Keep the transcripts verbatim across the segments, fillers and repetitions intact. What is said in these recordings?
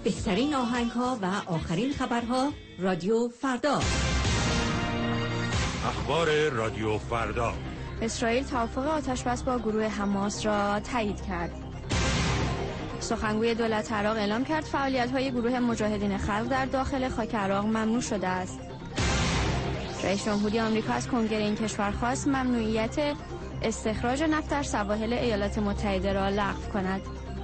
بهترین آهنگ‌ها و آخرین خبرها رادیو فردا. اخبار رادیو فردا. اسرائیل توافق آتش‌بس با گروه حماس را تایید کرد. سخنگوی دولت عراق اعلام کرد فعالیت‌های گروه مجاهدین خلق در داخل خاک عراق ممنوع شده است. رئیس جمهوری آمریکا از کنگره این کشور خواست ممنوعیت استخراج نفت در سواحل ایالات متحده را لغو کند.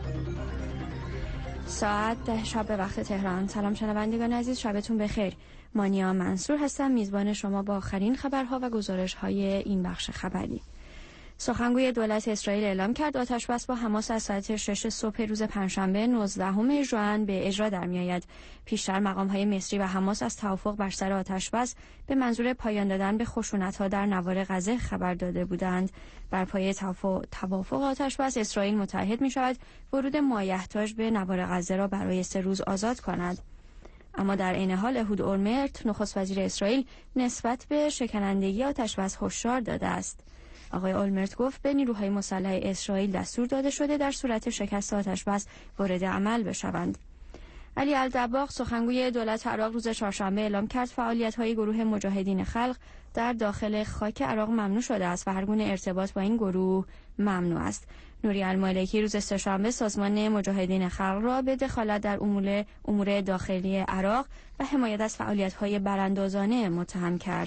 ساعت ده شب به وقت تهران. سلام شنوندگان عزیز، شبتون بخیر. مانیا منصور هستم، میزبان شما با آخرین خبرها و گزارش‌های این بخش خبری. سخنگوی دولت اسرائیل اعلام کرد آتش‌بس با حماس از ساعت شش صبح روز پنجشنبه نوزدهم ژوئن به اجرا در می‌آید. پیشتر مقام‌های مصری و حماس از توافق بر سر آتش‌بس به منظور پایان دادن به خشونت‌ها در نوار غزه خبر داده بودند. بر پایه توافق آتش‌بس اسرائیل متعهد می‌شود ورود مایحتاج به نوار غزه را برای سه روز آزاد کند. اما در عین حال اهود اولمرت نخست وزیر اسرائیل نسبت به شکنندگی آتش‌بس هشدار داده است. آقای اولمرت گفت به نیروهای مسلح اسرائیل دستور داده شده در صورت شکست آتش‌بس وارد عمل بشوند. علی الدباغ سخنگوی دولت عراق روز چهارشنبه اعلام کرد فعالیت‌های گروه مجاهدین خلق در داخل خاک عراق ممنوع شده است و هر گونه ارتباط با این گروه ممنوع است. نوری المالکی روز سه‌شنبه سازمان مجاهدین خلق را به دخالت در امور امور داخلی عراق و حمایت از فعالیت‌های براندازانه متهم کرد.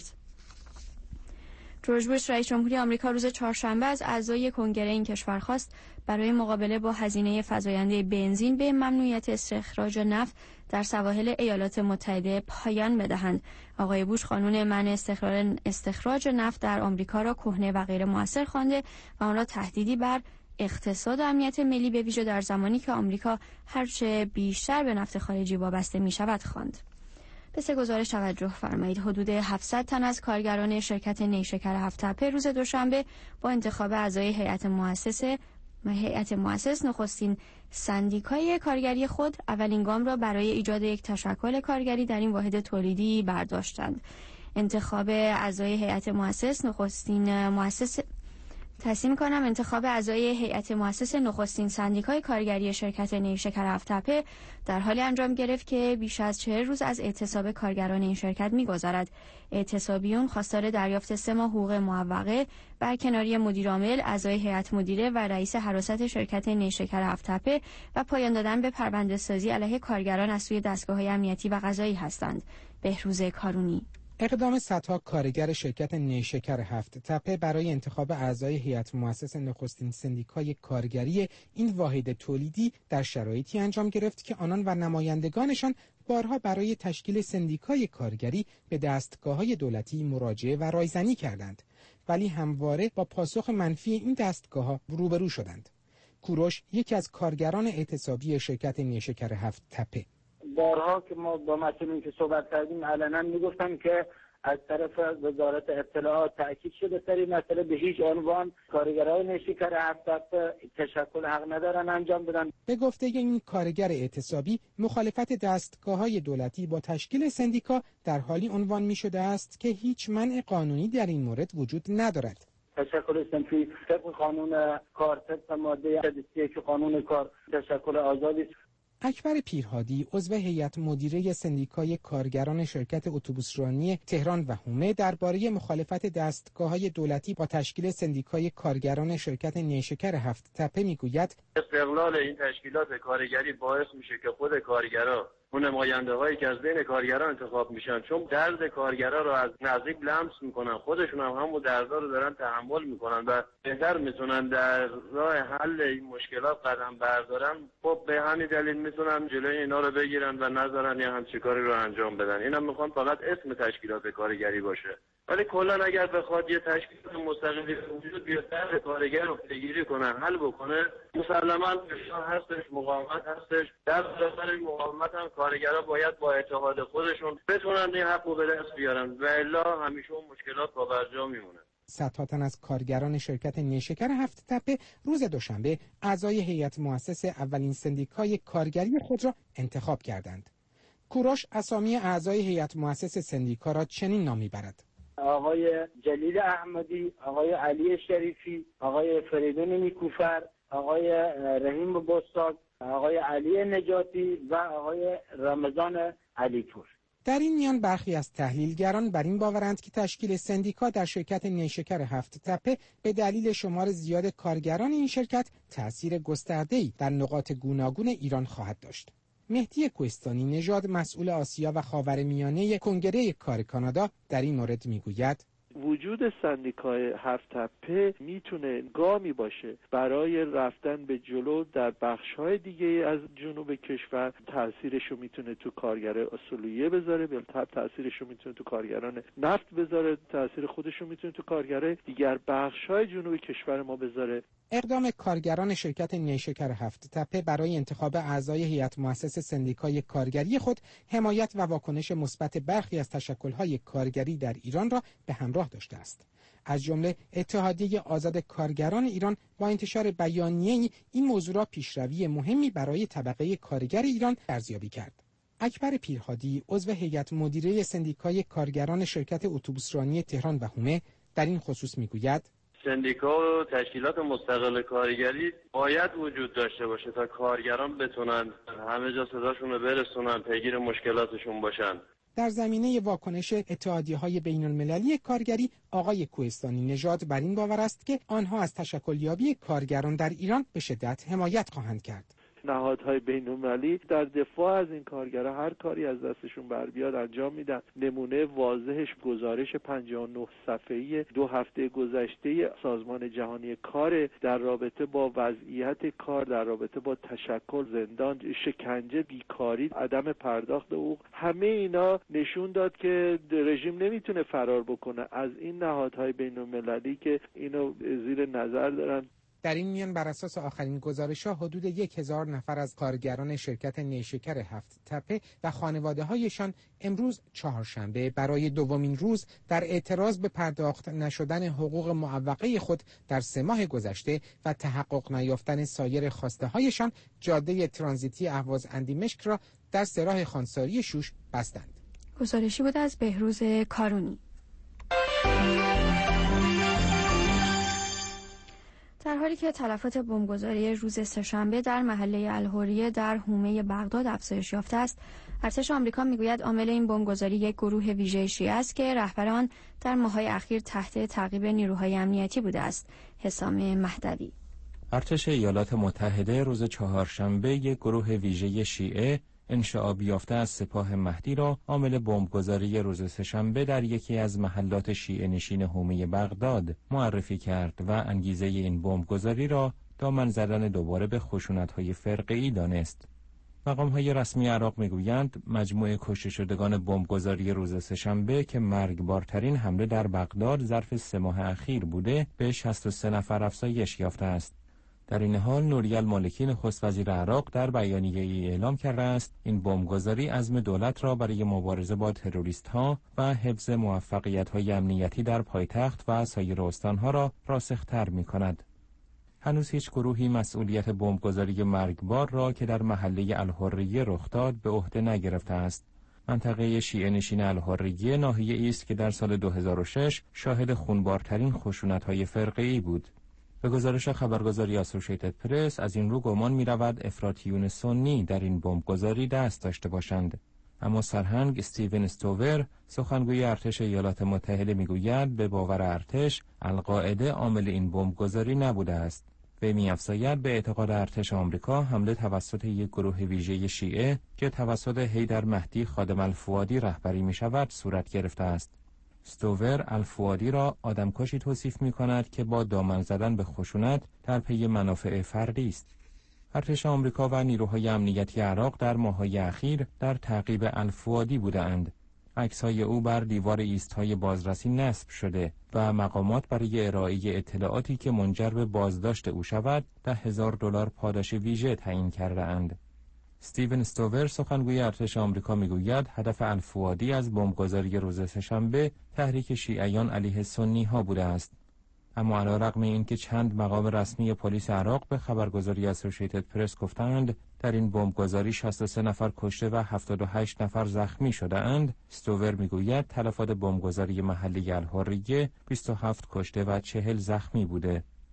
جورج بوش رئیس جمهوری آمریکا روز چهارشنبه از اعضای کنگره این کشور خواست برای مقابله با هزینه فزاینده بنزین به ممنوعیت استخراج نفت در سواحل ایالات متحده پایان بدهند. آقای بوش قانون منع استخراج نفت در آمریکا را کهنه و غیر مؤثر خوانده و آن را تهدیدی بر اقتصاد و امنیت ملی به ویژه در زمانی که آمریکا هرچه بیشتر به نفت خارجی وابسته می شود خواند. به سه گزارش توجه فرمایید. حدود هفتصد تن از کارگران شرکت نیشکر هفت تپه روز دوشنبه با انتخاب اعضای هیئت مؤسسه هیئت مؤسس نخستین سندیکای کارگری خود اولین گام را برای ایجاد یک تشکل کارگری در این واحد تولیدی برداشتند. انتخاب اعضای هیئت مؤسس نخستین مؤسس تصمیم کنم انتخاب اعضای هیئت مؤسس نخستین سندیکای کارگری شرکت نیشکر هفت تپه در حالی انجام گرفت که بیش از چهل روز از اعتصاب کارگران این شرکت می‌گذرد. اعتصابیون خواستار دریافت سه ماه حقوق معوقه، برکناری مدیر عامل، اعضای هیئت مدیره و رئیس حراست شرکت نیشکر هفت تپه و پایان دادن به پرونده‌سازی علیه کارگران از سوی دستگاه‌های امنیتی و قضایی هستند. بهروز کارونی. اقدام صدها کارگر شرکت نیشکر هفت تپه برای انتخاب اعضای هیئت مؤسس نخستین سندیکای کارگری این واحد تولیدی در شرایطی انجام گرفت که آنان و نمایندگانشان بارها برای تشکیل سندیکای کارگری به دستگاه‌های دولتی مراجعه و رایزنی کردند، ولی همواره با پاسخ منفی این دستگاه‌ها روبرو شدند. کوروش یکی از کارگران اعتصابی شرکت نیشکر هفت تپه: بارها که ما با مسئولین که صحبت کردیم علنا میگفتن که از طرف وزارت اطلاعات تاکید شده سر این مسئله به هیچ عنوان کارگران نیشکر هفت تپه تشکل حق ندارن انجام بدن. به گفته این کارگر اعتصابی مخالفت دستگاه‌های دولتی با تشکیل سندیکا در حالی عنوان می‌شده است که هیچ منع قانونی در این مورد وجود ندارد. تشکل صنفی طبق قانون کار طبق ماده صد و سی و یک قانون کار تشکل آزادی. اکبر پیرهادی عضو هیئت مدیره سندیکای کارگران شرکت اتوبوسرانی تهران و حومه درباره مخالفت دستگاه‌های دولتی با تشکیل سندیکای کارگران شرکت نیشکر هفت تپه میگوید استقلال این تشکیلات کارگری باعث میشه که خود کارگران اون نماینده هایی که از بین کارگران انتخاب میشن چون درد کارگرا رو از نزدیک لمس میکنن، خودشون هم همون دردا رو دارن تحمل میکنن و بهتر میتونن در راه حل این مشکلات قدم بردارن. خب به همین دلیل میتونن جلوی اینا رو بگیرن و نذارن یه همچین کاری رو انجام بدن. اینا میخوان فقط اسم تشکیلات کارگری باشه، ولی کلا اگر بخواد یه تشکیلات مستقلی وجود بیاد درد کارگر رو پیگیری کنه، حل بکنه، مسلماً فشار هستش، مقاومت هستش. در برابر این مقاومت هم کارگرها باید با اتحاد خودشون بتونن این حق رو به دست بیارن و الا همیشه اون مشکلات پابرجا میمونه. صدها تن از کارگران شرکت نیشکر هفت تپه روز دوشنبه اعضای هیئت مؤسس اولین سندیکای کارگری خود را انتخاب کردند. کوروش اسامی اعضای هیئت مؤسس سندیکا را چنین نام می‌برد: آقای جلیل احمدی، آقای علی شریفی، آقای فریدون نیکوفر، آقای رحیم بستاد، آقای علی نجاتی و آقای رمضان علیپور. در این میان برخی از تحلیلگران بر این باورند که تشکیل سندیکا در شرکت نیشکر هفت تپه به دلیل شمار زیاد کارگران این شرکت تأثیر گسترده‌ای در نقاط گوناگون ایران خواهد داشت. مهدی کوهستانی نژاد مسئول آسیا و خاورمیانه کنگره کار کانادا در این مورد میگوید وجود سندیکای هفت تپه میتونه گامی باشه برای رفتن به جلو در بخش‌های دیگه از جنوب کشور. تاثیرشو میتونه تو کارگر اصولیه بذاره، به تاثیرشو میتونه تو کارگران نفت بذاره، تاثیر خودشو میتونه تو کارگر دیگر بخش‌های جنوب کشور ما بذاره. اقدام کارگران شرکت نیشکر هفت تپه برای انتخاب اعضای هیئت مؤسس سندیکای کارگری خود حمایت و واکنش مثبت برخی از تشکل‌های کارگری در ایران را به همراه داشته است. از جمله اتحادیه آزاد کارگران ایران با انتشار بیانیه‌ای این موضوع را پیشروی مهمی برای طبقه کارگر ایران ارزیابی کرد. اکبر پیرهادی عضو هیئت مدیره سندیکای کارگران شرکت اتوبوسرانی تهران و حومه در این خصوص میگوید سندیکا و تشکیلات مستقل کارگری باید وجود داشته باشه تا کارگران بتونن همه جا صداشون رو برسونن، پیگیر مشکلاتشون باشن. در زمینه واکنش اتحادیه‌های بین‌المللی کارگری، آقای کوهستانی نژاد بر این باور است که آنها از تشکلیابی کارگران در ایران به شدت حمایت خواهند کرد. نهادهای بین‌المللی در دفاع از این کارگرها هر کاری از دستشون بر بیاد انجام میدن. نمونه واضحش گزارش پنجاه و نه صفحه‌ای دو هفته گذشته سازمان جهانی کار در رابطه با وضعیت کار، در رابطه با تشکل، زندان، شکنجه، بیکاری، عدم پرداخت حقوق، همه اینا نشون داد که رژیم نمیتونه فرار بکنه از این نهادهای بین‌المللی که اینو زیر نظر دارن. در این میان بر اساس آخرین گزارش‌ها حدود یک هزار نفر از کارگران شرکت نیشکر هفت تپه و خانواده‌هایشان امروز چهارشنبه برای دومین روز در اعتراض به پرداخت نشدن حقوق معوقه خود در سه ماه گذشته و تحقق نیافتن سایر خواسته‌هایشان جاده ترانزیتی اهواز اندیمشک را در سراح خانساری شوش بستند. گزارشی بود از بهروز کارونی. در حالی که تلفات بمبگذاری روز سه‌شنبه در محله الحریه در حومه بغداد افزایش یافته است، ارتش آمریکا میگوید عامل این بمبگذاری یک گروه ویژه شیعه است که رهبر آن در ماه‌های اخیر تحت تعقیب نیروهای امنیتی بوده است. حسام مهدوی. ارتش ایالات متحده روز چهارشنبه یک گروه ویژه شیعه انشعاب یافته از سپاه مهدی را عامل بمبگذاری روز سه‌شنبه در یکی از محلات شیعه نشین حومه بغداد معرفی کرد و انگیزه این بمبگذاری را دامن زدن دوباره به خشونت‌های فرقه‌ای دانست. مقام‌های رسمی عراق می‌گویند مجموع کشته شدگان بمبگذاری روز سه‌شنبه که مرگبارترین حمله در بغداد ظرف سه ماه اخیر بوده به شصت و سه نفر افزایش یافته است. در این حال نوری المالکی نخست وزیر عراق در بیانیه‌ای اعلام کرده است این بمبگذاری عزم دولت را برای مبارزه با تروریست‌ها و حفظ موفقیت‌های امنیتی در پایتخت و سایر استان‌ها را راسخ‌تر می‌کند. هنوز هیچ گروهی مسئولیت بمبگذاری مرگبار را که در محله الحریه رخ داد به عهده نگرفته است. منطقه شیعه نشین الحریه ناحیه‌ای است که در سال دو هزار و شش شاهد خونبارترین خشونت‌های فرقه‌ای بود. به گزارش خبرگزاری اسوسییتد پرس از این رو گمان می رود افراطیون سنی در این بمبگذاری دست داشته باشند. اما سرهنگ استیون استوور سخنگوی ارتش ایالات متحده می گوید به باور ارتش القاعده عامل این بمبگذاری نبوده است. و می افزاید به اعتقاد ارتش آمریکا حمله توسط یک گروه ویژه شیعه که توسط حیدر مهدی خادم الفؤادی رهبری می شود صورت گرفته است. استوور الفؤادی را آدمکشی توصیف می کند که با دامن زدن به خشونت در پی منافع فردی است. ارتش آمریکا و نیروهای امنیتی عراق در ماه‌های اخیر در تعقیب الفؤادی بودند. عکس‌های او بر دیوار ایست‌های بازرسی نصب شده و مقامات برای ارائه اطلاعاتی که منجر به بازداشت او شود ده هزار دلار پاداش ویژه تعیین کرده اند. استیون استوور سخنگوی ارتش آمریکا میگوید هدف الفؤادی از بمبگذاری روز سه‌شنبه تحریک شیعیان علیه سنی ها بوده است. اما علیرغم اینکه چند مقام رسمی پلیس عراق به خبرگزاری اسوسییتد پرس گفتند در این بمبگذاری شصت و سه نفر کشته و هفتاد و هشت نفر زخمی شده اند، استوور میگوید تلفات بمبگذاری محلی الحریه بیست و هفت کشته و چهل زخمی بوده.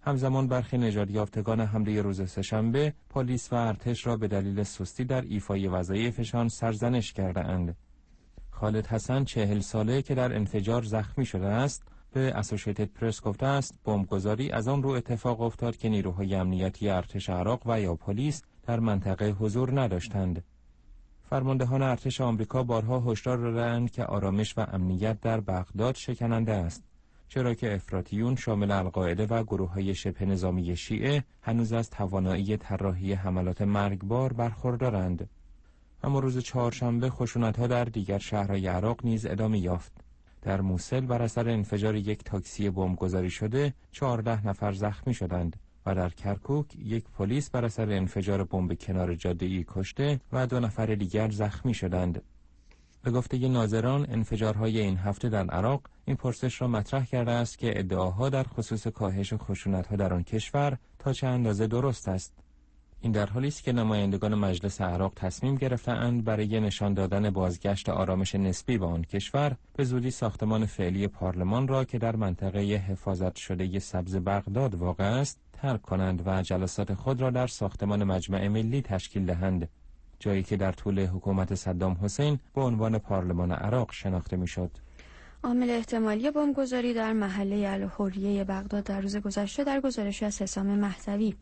همزمان برخی نژاد یافتگان حمله روز سه‌شنبه پلیس و ارتش را به دلیل سستی در ایفای وظایفشان سرزنش کرده‌اند. خالد حسن چهل ساله که در انفجار زخمی شده است به اسوشیتد پرس گفته است بمبگذاری از آن رو اتفاق افتاد که نیروهای امنیتی ارتش عراق و یا پلیس در منطقه حضور نداشتند. فرماندهان ارتش آمریکا بارها هشدار دادند که آرامش و امنیت در بغداد شکننده است، چرا که افراطیون شامل القاعده و گروه‌های شبه نظامی شیعه هنوز از توانایی طراحی حملات مرگبار برخوردارند. اما روز چهارشنبه خشونت‌ها در دیگر شهرهای عراق نیز ادامه یافت. در موصل بر اثر انفجار یک تاکسی بمبگذاری شده چهارده نفر زخمی شدند و در کرکوک یک پلیس بر اثر انفجار بمب کنار جاده‌ای کشته و دو نفر دیگر زخمی شدند. به گفته ناظران انفجارهای این هفته در عراق این پرسش را مطرح کرده است که ادعاها در خصوص کاهش خشونت‌ها در آن کشور تا چه اندازه درست است. این در حالی است که نمایندگان مجلس عراق تصمیم گرفته‌اند برای نشان دادن بازگشت آرامش نسبی به آن کشور به زودی ساختمان فعلی پارلمان را که در منطقه حفاظت شده سبز بغداد واقع است ترک کنند و جلسات خود را در ساختمان مجمع ملی تشکیل دهند، جایی که در طول حکومت صدام حسین به عنوان پارلمان عراق شناخته می‌شد. عامل احتمالی بمبگذاری در محله الحریه بغداد در روز گذشته در گزارشی از حسام مهدوی.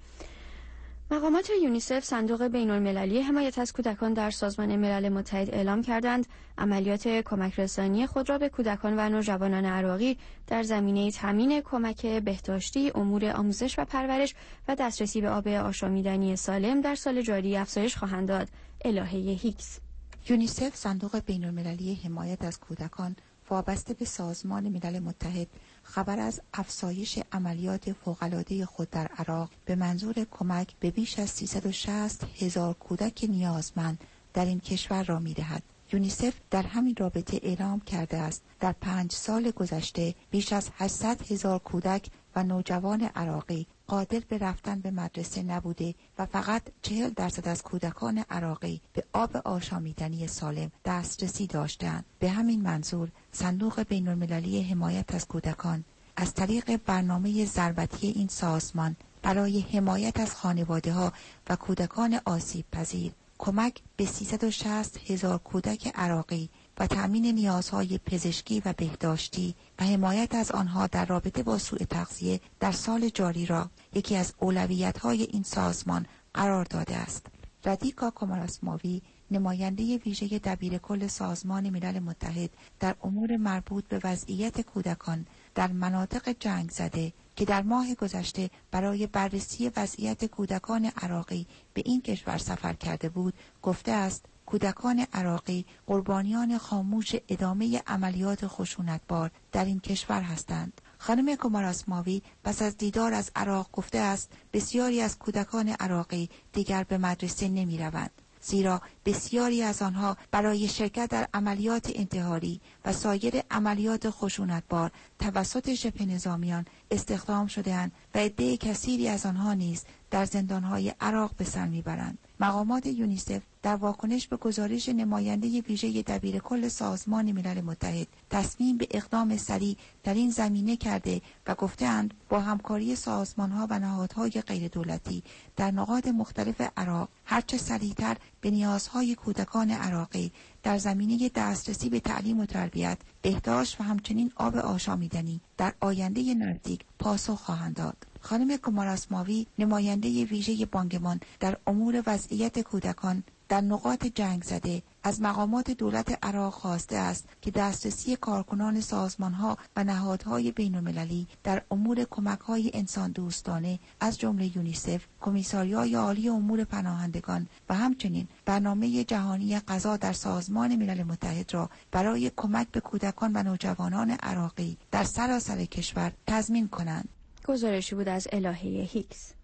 مقامات یونیسف صندوق بین‌المللی حمایت از کودکان در سازمان ملل متحد اعلام کردند عملیات کمک رسانی خود را به کودکان و نوجوانان عراقی در زمینه تامین کمک بهداشتی، امور آموزش و پرورش و دسترسی به آب آشامیدنی سالم در سال جاری افزایش خواهند داد. الهه هیکس. یونیسف صندوق بین‌المللی حمایت از کودکان وابسته به سازمان ملل متحد خبر از افزایش عملیات فوق‌العاده خود در عراق به منظور کمک به بیش از سیصد و شصت هزار کودک نیازمند در این کشور را می‌دهد. یونیسف در همین رابطه اعلام کرده است در پنج سال گذشته بیش از هشتصد هزار کودک و نوجوان عراقی قادر به رفتن به مدرسه نبوده و فقط چهل درصد از کودکان عراقی به آب آشامیدنی سالم دسترسی داشتند. به همین منظور صندوق بین‌المللی حمایت از کودکان از طریق برنامه ضربتی این سازمان برای حمایت از خانواده‌ها و کودکان آسیب پذیر کمک به سیصد و شصت هزار کودک عراقی و تأمین نیازهای پزشکی و بهداشتی و حمایت از آنها در رابطه با سوء تغذیه در سال جاری را یکی از اولویت‌های این سازمان قرار داده است. ردیکا کوماراسماوی، نماینده ویژه دبیرکل سازمان ملل متحد در امور مربوط به وضعیت کودکان در مناطق جنگ زده که در ماه گذشته برای بررسی وضعیت کودکان عراقی به این کشور سفر کرده بود، گفته است کودکان عراقی قربانیان خاموش ادامه عملیات خشونتبار در این کشور هستند. خانم کوماراسماوی پس از دیدار از عراق گفته است بسیاری از کودکان عراقی دیگر به مدرسه نمی روند، زیرا بسیاری از آنها برای شرکت در عملیات انتحاری و سایر عملیات خشونتبار توسط شبه نظامیان استخدام شده‌اند و عده کثیری از آنها نیز در زندانهای عراق به سر میبرند. مقامات یونیسف در واکنش به گزارش نماینده ویژه دبیرکل سازمان ملل متحد تصمیم به اقدام سریع در این زمینه کرده و گفته‌اند با همکاری سازمان‌ها و نهادهای غیردولتی در نقاط مختلف عراق هرچه سریعتر به نیازهای کودکان عراقی در زمینه دسترسی به تعلیم و تربیت، بهداشت و همچنین آب آشامیدنی در آینده نزدیک پاسخ خواهند داد. خانم کوماراسماوی، نماینده ویژه بانگمان در امور وضعیت کودکان در نقاط جنگ زده، از مقامات دولت عراق خواسته است که دسترسی کارکنان سازمان‌ها و نهادهای بین‌المللی در امور کمک‌های انسان دوستانه از جمله یونیسف، کمیساریای عالی امور پناهندگان و همچنین برنامه جهانی غذا در سازمان ملل متحد را برای کمک به کودکان و نوجوانان عراقی در سراسر کشور تضمین کنند. گزارشی بود از الهه هیکس.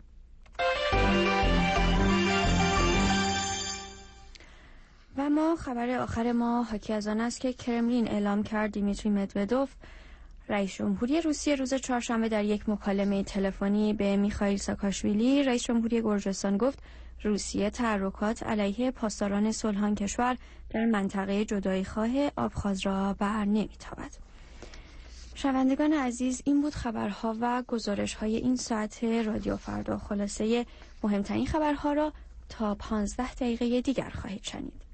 و ما خبر آخر ما حاکی از آن است که کرملین اعلام کرد دیمیتری مدودوف، رئیس جمهوری روسیه، روز چهارشنبه در یک مکالمه تلفنی به میخائیل ساکاشویلی، رئیس جمهوری گرجستان، گفت روسیه تحرکات علیه پاسداران صلح کشور در منطقه جدایی‌خواه آبخاز را بر نمی‌تابد. شنوندگان عزیز، این بود خبرها و گزارش‌های این ساعت رادیو فردا. خلاصه مهمترین خبرها را تا پانزده دقیقه دیگر خواهید شنید.